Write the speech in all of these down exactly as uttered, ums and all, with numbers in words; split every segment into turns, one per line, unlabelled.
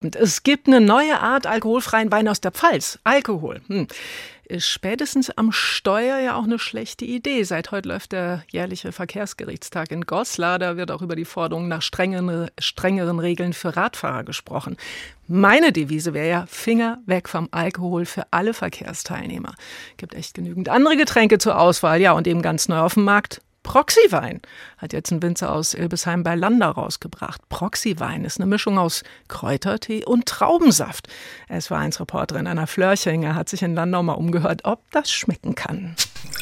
Es gibt eine neue Art alkoholfreien Wein aus der Pfalz. Alkohol. Hm. Ist spätestens am Steuer ja auch eine schlechte Idee. Seit heute läuft der jährliche Verkehrsgerichtstag in Goslar. Da wird auch über die Forderung nach strengeren, strengeren Regeln für Radfahrer gesprochen. Meine Devise wäre ja, Finger weg vom Alkohol für alle Verkehrsteilnehmer. Gibt echt genügend andere Getränke zur Auswahl. Ja, und eben ganz neu auf dem Markt Proxywein hat jetzt ein Winzer aus Ilbesheim bei Landau rausgebracht. Proxywein ist eine Mischung aus Kräutertee und Traubensaft. S W eins Reporterin Anna Flörchinger hat sich in Landau mal umgehört, ob das schmecken kann.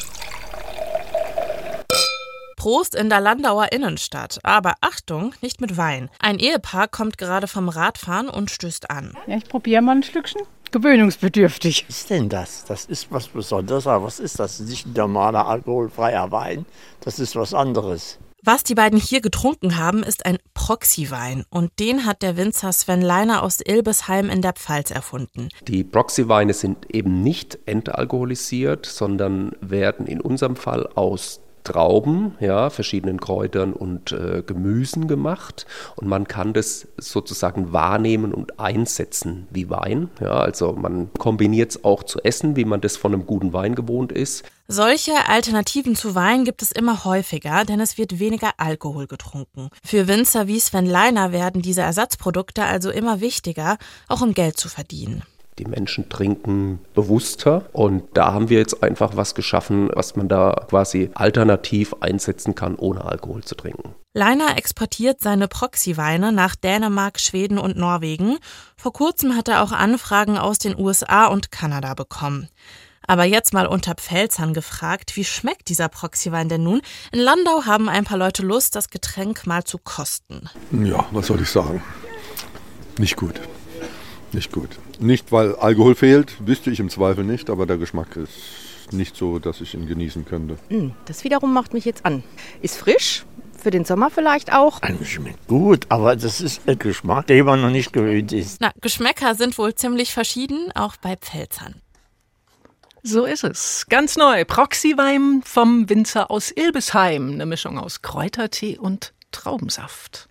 Prost in der Landauer Innenstadt. Aber Achtung, nicht mit Wein. Ein Ehepaar kommt gerade vom Radfahren und stößt an.
Ja, ich probiere mal ein Schlückchen. Gewöhnungsbedürftig.
Was ist denn das? Das ist was Besonderes. Aber was ist das? Das ist nicht ein normaler alkoholfreier Wein. Das ist was anderes.
Was die beiden hier getrunken haben, ist ein Proxywein. Und den hat der Winzer Sven Leiner aus Ilbesheim in der Pfalz erfunden.
Die Proxyweine sind eben nicht entalkoholisiert, sondern werden in unserem Fall aus Trauben, ja, verschiedenen Kräutern und äh, Gemüsen gemacht, und man kann das sozusagen wahrnehmen und einsetzen wie Wein. Ja, also man kombiniert es auch zu essen, wie man das von einem guten Wein gewohnt ist.
Solche Alternativen zu Wein gibt es immer häufiger, denn es wird weniger Alkohol getrunken. Für Winzer wie Sven Leiner werden diese Ersatzprodukte also immer wichtiger, auch um Geld zu verdienen.
Die Menschen trinken bewusster, und da haben wir jetzt einfach was geschaffen, was man da quasi alternativ einsetzen kann, ohne Alkohol zu trinken.
Leiner exportiert seine Proxyweine nach Dänemark, Schweden und Norwegen. Vor kurzem hat er auch Anfragen aus den U S A und Kanada bekommen. Aber jetzt mal unter Pfälzern gefragt, wie schmeckt dieser Proxywein denn nun? In Landau haben ein paar Leute Lust, das Getränk mal zu kosten.
Ja, was soll ich sagen? Nicht gut. Nicht gut. Nicht, weil Alkohol fehlt, wüsste ich im Zweifel nicht, aber der Geschmack ist nicht so, dass ich ihn genießen könnte.
Das wiederum macht mich jetzt an. Ist frisch, für den Sommer vielleicht auch.
Also schmeckt gut, aber das ist ein Geschmack, den man noch nicht gewöhnt ist.
Na, Geschmäcker sind wohl ziemlich verschieden, auch bei Pfälzern.
So ist es. Ganz neu. Proxywein vom Winzer aus Ilbesheim. Eine Mischung aus Kräutertee und Traubensaft.